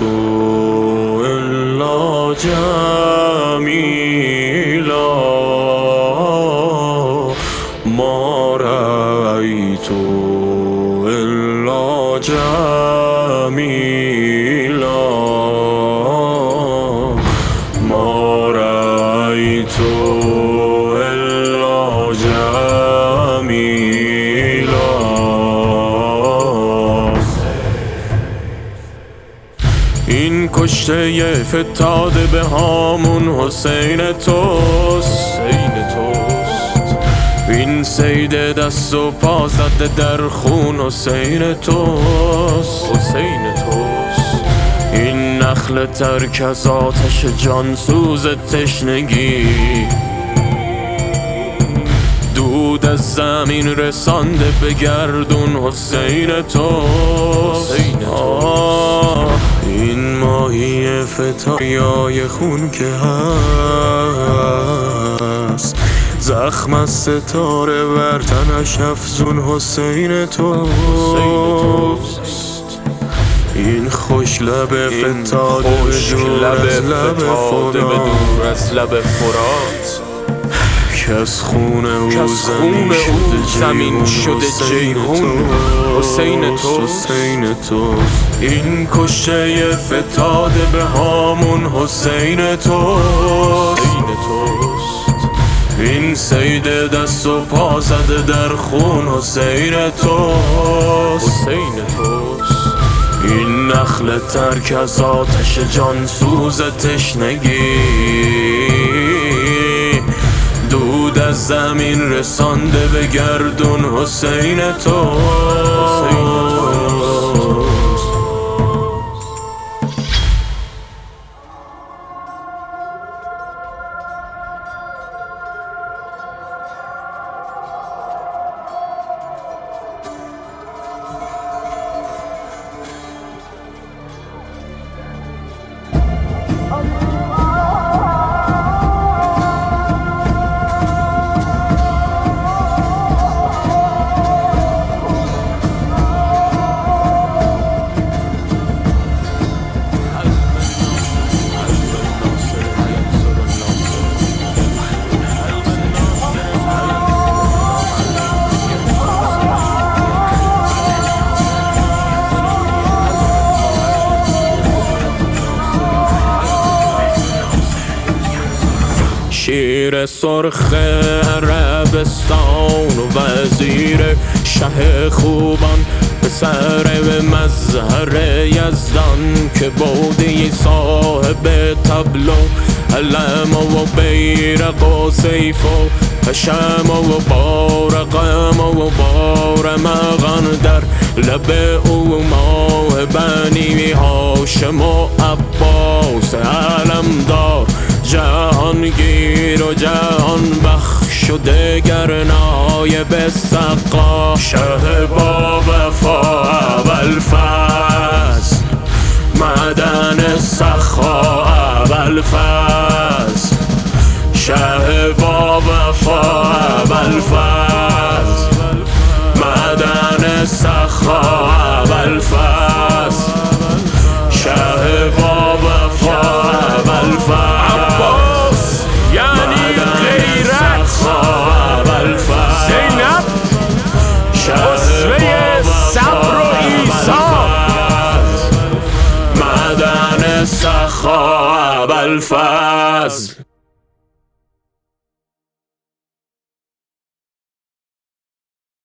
إلا جميلا ما رأيت إلا جميلا ما رأيت إلا جميلا. این کشته فتاده به هامون حسین توست، این سید دست و پا زده در خون حسین توست. این نخل ترک از آتش جانسوز تشنگی دود از زمین رسانده به گردون حسین توست. این ماهی فتایای خون که هست زخم از ستاره بر تنش افزون حسین توست. این خوش لب فتاده به دور از لب فرات که از خون او زمین شده جیهون حسین توست. این کشته فتاده به هامون حسین توست. این سید دست و پا زده در خون حسین توست. این نخل ترک از آتش جانسوز تشنگی دود از زمین رسانده به گردون حسین توست. شیر سرخ عربستان و وزیر شه خوبان پسر به مظهر یزدان که بودی صاحب تبلو علم و بیرق و سیف و پشم و بارقم و بارمغان در لب او ماه بنی هاشم و عباس علمدار جهانگیر و جهان بخش و دگر نایب سقا شه با وفا ابوالفضل معدن سخا ابوالفضل شه با وفا ابوالفضل معدن سخا ابوالفضل شه با وفا ابوالفضل سخا ابوالفضل.